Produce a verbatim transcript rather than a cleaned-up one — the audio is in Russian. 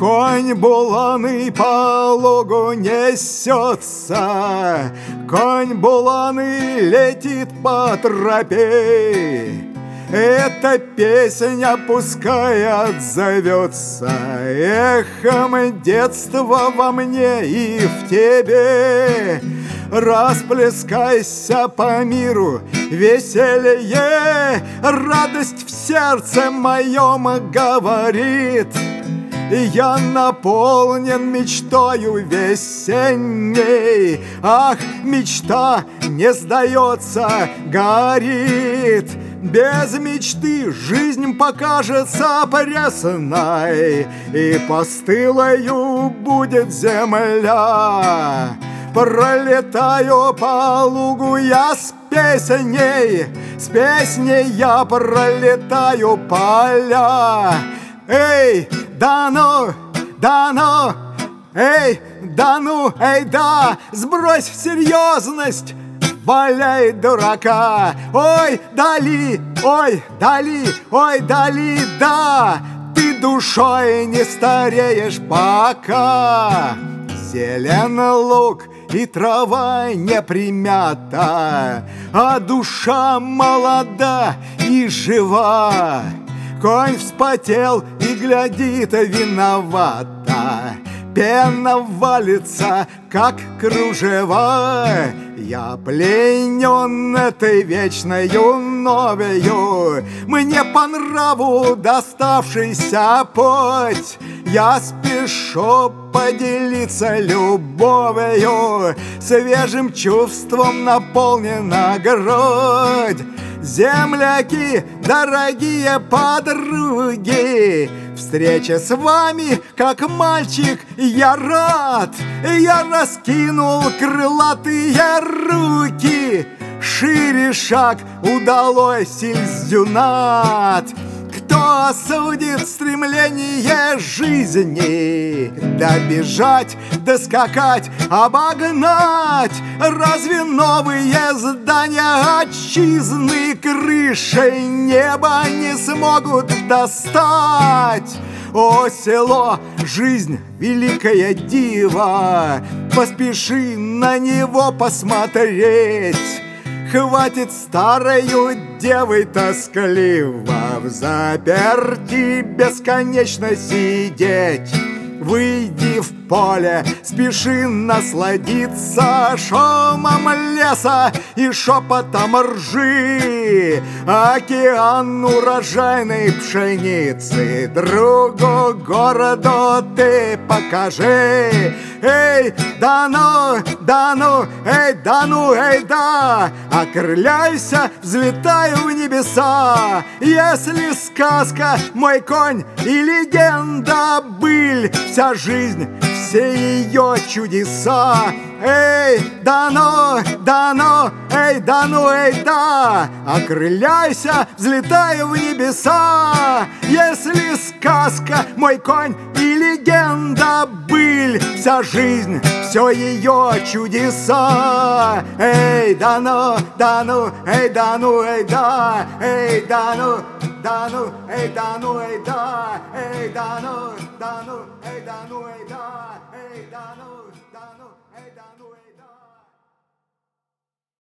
Конь буланый по лугу несется, конь буланый летит по тропе. Эта песня пускай отзовется эхом детства во мне и в тебе. Расплескайся по миру веселье, радость в сердце моем говорит. Я наполнен мечтою весенней. Ах, мечта не сдается, горит. Без мечты жизнь покажется пресной, и постылою будет земля. Пролетаю по лугу я с песней, с песней я пролетаю поля. Эй, да ну, да ну, эй, да ну, эй, да, сбрось серьезность, валяй дурака. Ой, Дали, ой, Дали, ой, Дали, да, ты душой не стареешь пока. Зелен луг и трава не примята, а душа молода и жива. Конь вспотел и глядит виновато, пена валится, как кружева. Я пленен этой вечною новою, мне по нраву доставшийся путь. Я спешу поделиться любовью, свежим чувством наполнена грудь. Земляки, дорогие подруги, встреча с вами, как мальчик, я рад. Я раскинул крылатые руки, шире шаг удалой сельзюнат. Кто осудит стремление жизни? Добежать, доскакать, обогнать? Разве новые здания отчизны крышей неба не смогут достать? О, село, жизнь, великое диво, поспеши на него посмотреть. Хватит старою девой тоскливо в заперти бесконечно сидеть. Выйди в поле, спеши насладиться шумом леса и шепотом ржи. Океан урожайной пшеницы другу городу ты покажи. Эй, да ну, да ну, эй, да ну, эй, да, окрыляйся, взлетай в небеса. Если сказка мой конь и легенда быль, вся жизнь, все ее чудеса. Эй, да ну, да ну, эй, да ну, эй, да, окрыляйся, взлетай в небеса. Если сказка мой конь и легенда быль, вся жизнь, все ее чудеса. Эй, да ну, да ну, эй, да ну, эй, да, эй, да ну, да ну, эй, да ну, эй, да, эй, да ну, да ну, эй, да ну, эй, да, эй, да ну.